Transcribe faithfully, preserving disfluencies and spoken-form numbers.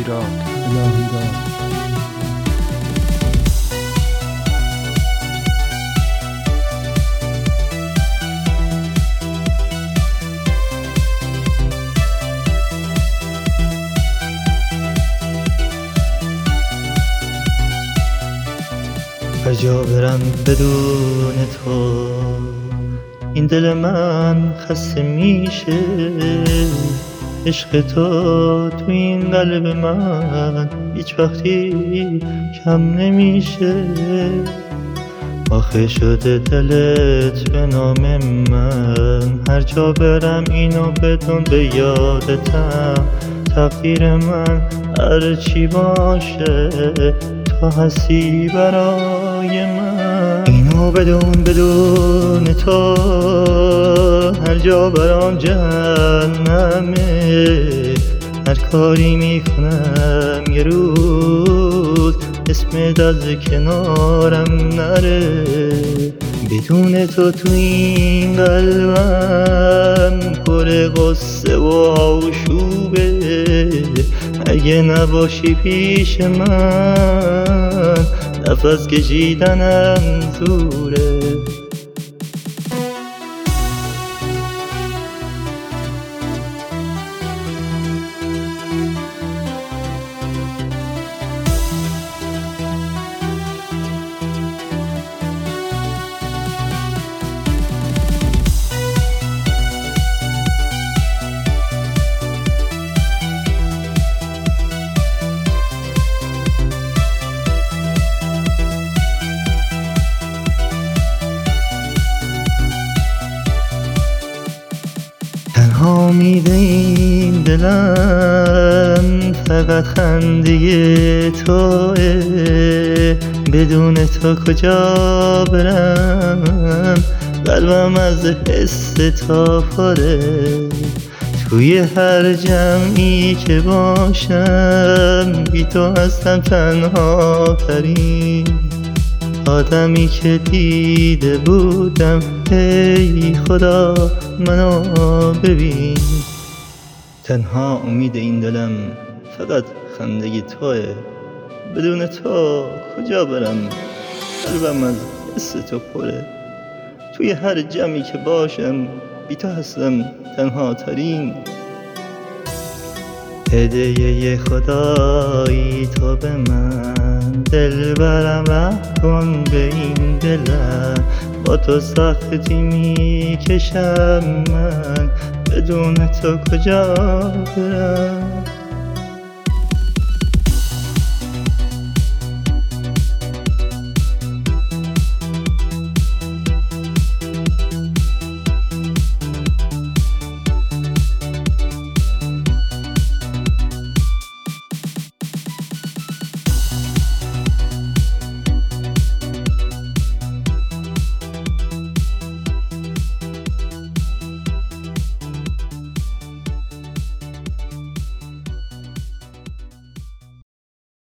الهی راد الهی راد هر جا برم بدون تو این دل من خسته میشه. عشق تو تو این قلب من هیچ وقتی کم نمیشه. آخه شده دلت به نام من، هر جا برم اینو بدون به یادتم. تقدیر من هر چی باشه تو هستی برای من. اینو بدون بدون تو هر جا برام جهنمه. هر کاری میکنم یه روز اسمت از کنارم نره. بدون تو تو این قلبم پر غصه و آشوبه. اگه نباشی پیش من نفس کشیدنم زوره. تنها امید این دلم فقط خنده توه. بدون تو کجا برم، قلبم از حس تا پره. توی هر جمعی که باشم بی تو هستم تنها ترین آدمی که دیده بودم. ای خدا منو ببین. تنها امید این دلم فقط خندگی توه. بدون تو کجا برم، قلبم از حس تو پره. توی هر جمعی که باشم بی تو هستم تنها ترین هدیه خدایی تو به من. دل برم رحم کن به این دلم، با تو سختی میکشم من. بدون تو کجا برم.